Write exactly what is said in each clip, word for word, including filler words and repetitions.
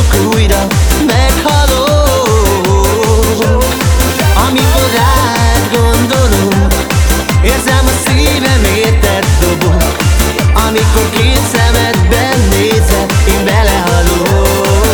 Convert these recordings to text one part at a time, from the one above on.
vagyok újra, meghalok. Amikor rád gondolok, érzem a szívem érted dobog. Amikor két szemedben nézek, én belehalok.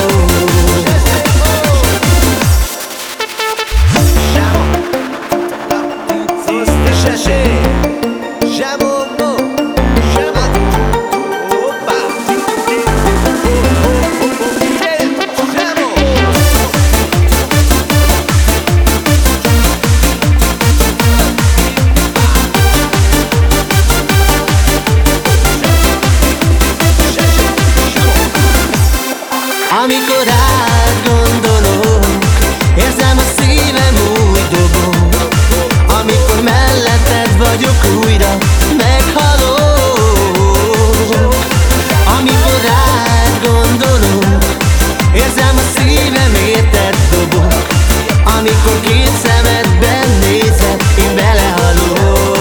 Amikor rád gondolok, érzem a szívem úgy dobog. Amikor melletted vagyok újra, meghalok. Amikor rád gondolok, érzem a szívem érted dobog. Amikor két szemedben nézek, én belehalok.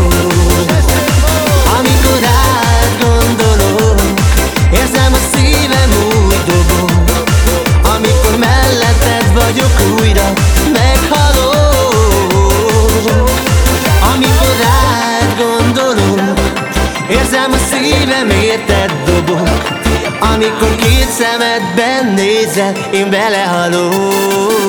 Amikor rád gondolok, érzem a szívem úgy dobog. Amikor melletted vagyok újra, meghalok. Amikor rád gondolok, érzem a szívem érted dobog. Amikor két szemedben nézek, én belehalok.